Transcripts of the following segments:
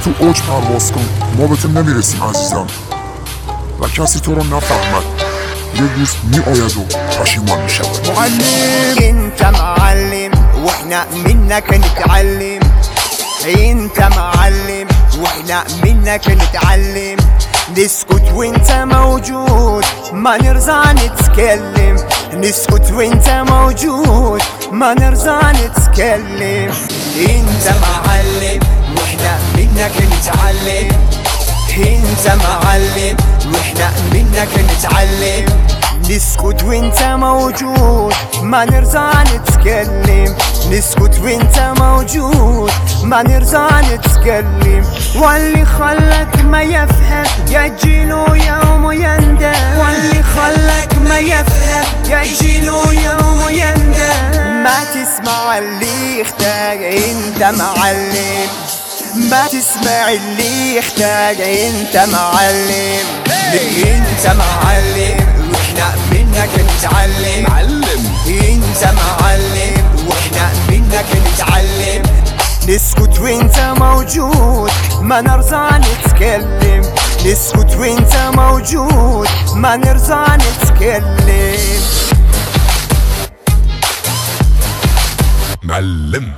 تو اوج پرواز کن، ما به تو نمیرسیم عزیزم و کسی تو رو نفهمد. یک روز میآید و پشیمان میشود. معلم انت معلم واحنا منك نتعلم، انت معلم واحنا منك نتعلم. نسكت وانت موجود ما نرضى نتكلم، نسكت وانت موجود ما نرضى نتكلم. انت معلم واحنا منك نتعلم، انت معلم واحنا منك نتعلم. نسكت وانت موجود ما نرضى نتكلم، نسكت وانت موجود ما نرضى نتكلم. واللي خلك ما يفهم يجيله يوم يندم، واللي خلك ما يفهم يجيله يوم يندم. ما تسمع اللي يختار انت معلم، ما تسمع اللي يحتاج انت معلم. انت معلم واحنا منك نتعلم، انت معلم واحنا منك نتعلم. نسكت وانت موجود ما نرضى نتكلم، نسكت وانت موجود ما نرضى نتكلم. معلم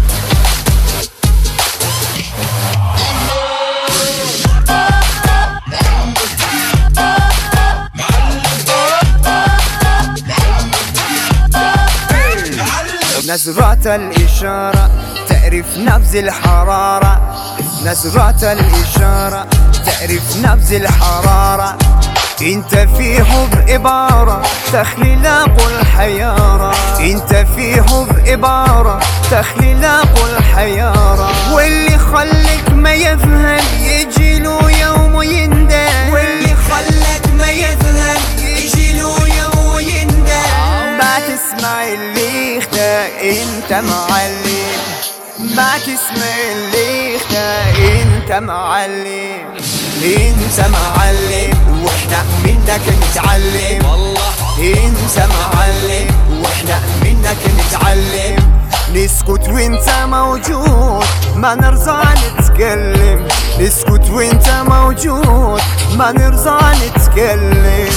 نظرات الإشارة تعرف نبز الحرارة، نظرات الإشارة تعرف نبز الحرارة. انت في حب عبارة تخليلاق الحيارة، انت في حب عبارة تخليلاق الحيارة. واللي خلك ما يفهم يجيله يوم يندم، واللي خلك ما يفهم يجيله يوم يندم. ما تسمع اللي يختار انت معلم، ما تسمع اللي يختار انت معلم. انت معلم واحنا منك نتعلم، والله انت معلم واحنا منك نتعلم. نسكت وانت موجود ما نرضى نتكلم، نسكت وانت موجود ما نرضى نتكلم.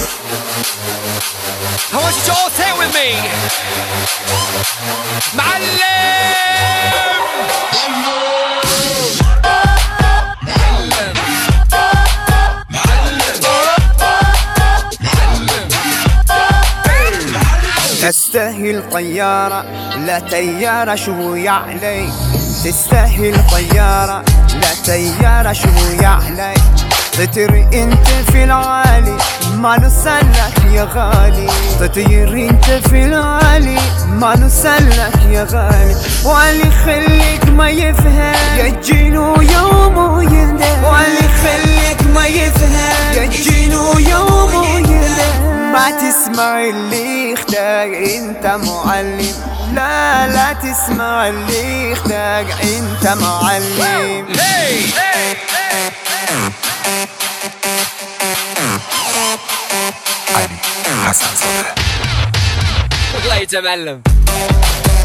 I want you to all say it with me. معلم تستاهل طيارة لا تيارة شوية علي، تستاهل طيارة لا تيارة شوية علي. تطير انت في العالي ما نسلك يا غالي، تطير انت في العالي ما نسلك يا غالي. واللي خليك ما يفهم يجيله يوم يندم، واللي خليك ما يفهم يجيله يوم يندم. ما تسمع اللي يختار انت معلم، لا لا تسمع اللي يختار انت معلم. علي حسن صالح. الله يتمعلم.